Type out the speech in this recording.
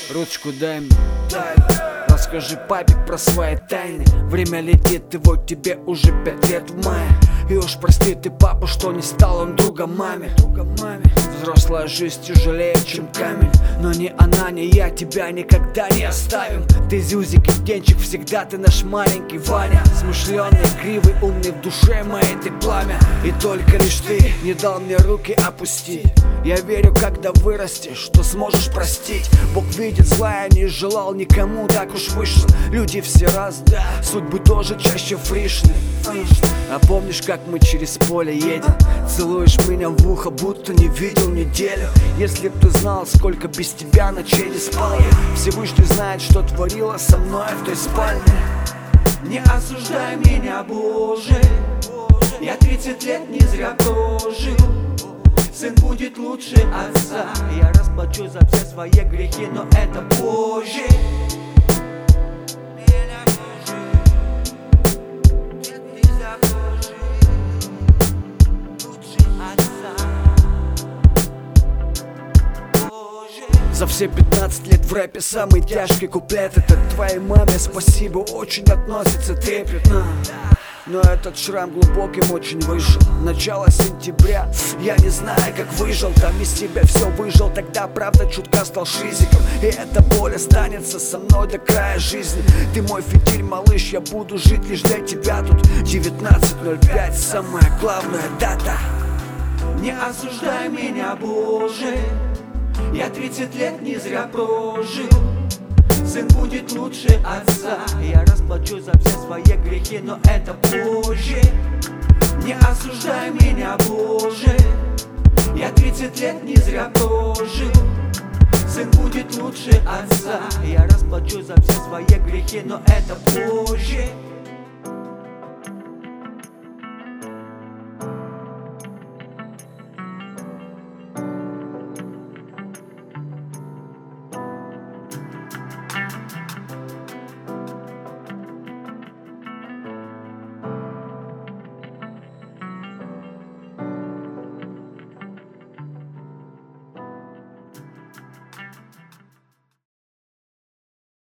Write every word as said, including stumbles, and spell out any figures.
Ручку дай мне, дай. Расскажи папе про свои тайны. Время летит, и вот тебе уже пять лет в мае. И уж прости ты папу, что не стал он другом маме. Взрослая жизнь тяжелее, чем камень. Но ни она, ни я тебя никогда не оставим. Ты зюзик и птенчик, всегда ты наш маленький Ваня. Смышленый, кривый, умный, в душе моей ты пламя. И только лишь ты не дал мне руки опустить. Я верю, когда вырастешь, что сможешь простить. Бог видит зла, я не желал никому, так уж вышло. Люди все разные, судьбы тоже чаще фришны. А помнишь, как мы через поле едем? Целуешь меня в ухо, будто не видел неделю. Если б ты знал, сколько без тебя ночей не спал я. Всевышний знает, что творила со мной в той спальне. Не осуждай меня, Боже, я тридцать лет не зря прожил. Сын будет лучше отца. Я расплачу за все свои грехи, но это позже. За все пятнадцать лет в рэпе самый тяжкий куплет. Это твоей маме спасибо, очень относится трепетно. Но этот шрам глубоким очень вышел. Начало сентября, я не знаю, как выжил. Там из себя все выжил, тогда правда чутка стал шизиком. И эта боль останется со мной до края жизни. Ты мой фитиль, малыш, я буду жить лишь для тебя. Тут девятнадцать ноль пять, самая главная дата. Не осуждай меня, Боже, я тридцать лет не зря прожил. Сын будет лучше отца. Я расплачу за все свои грехи, но это позже. Не осуждай меня, Боже, я тридцать лет не зря прожил. Сын будет лучше отца. Я расплачу за все свои грехи, но это позже.